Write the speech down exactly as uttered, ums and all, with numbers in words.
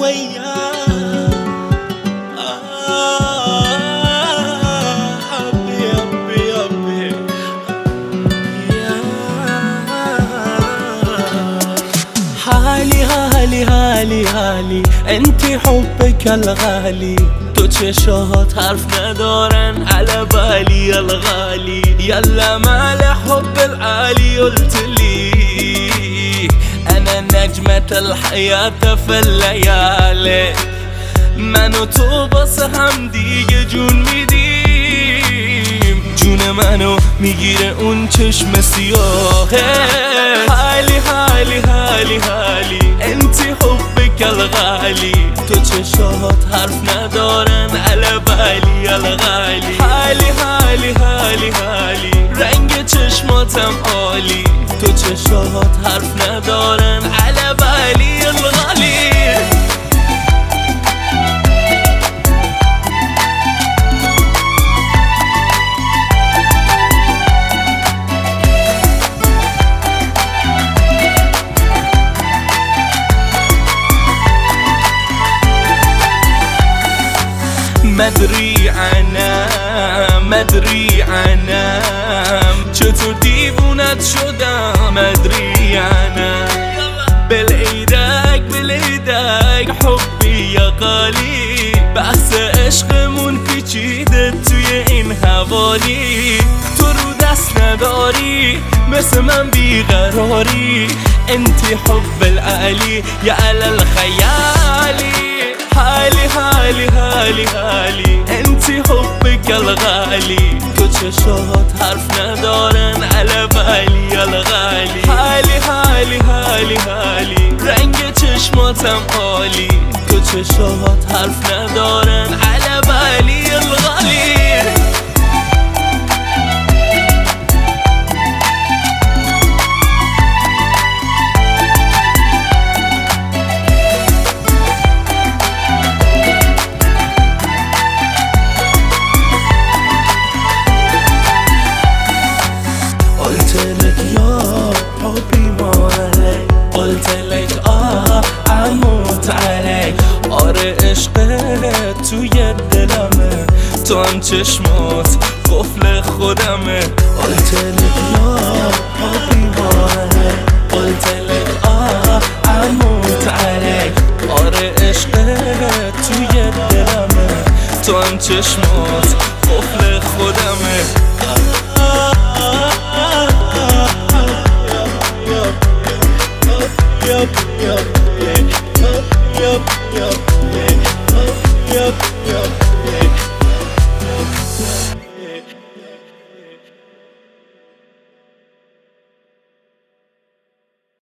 وياه آه حبي حبي حبي يا حالي حالي حالي حالي انتي حبك الغالي تو چشات حرف ندارن على بالي الغالي يلا مال حب العالي قلتلي انا نجمة الحياة في الليالي من و تو باسه هم دیگه جون میدیم جون منو میگیره اون چشم سیاهه حالی حالی حالی حالی انتی حبک الغالی تو چشات حرف ندارن على بالي الغالی حالی حالی حالی حالی رنگ چشماتم عالی تو چشات حرف ندارن على بالي الغالی مدری عنم مدری عنم چطور دیوونت شدم مدری عنم بالعیدک بالعیدک حبی یا غالی بحث عشقمون پیچیده توی این حوالی تو رو دست نداری مثل من بیقراری انتی حب العلی یا علی الخیالی حالي حالي حالي حالي انتي حبك الغالي تو چشات حرف ندارن على بالي الغالي حالي حالي حالي حالي رنگ چشماتم عالی تو چشات حرف ندارن على بالي الغالي قلتلك يا حبي ما عليك قلتلك آه اموت عليك آره عشقت توی دلمه تو هم چشمات قفل خودمه قلتلك يا حبي ما عليك قلتلك آه اموت عليك آره عشقت توی دلمه تو هم چشمات قفل خودمه Yup, yup, yup, yup, yup, yup, yup, yup.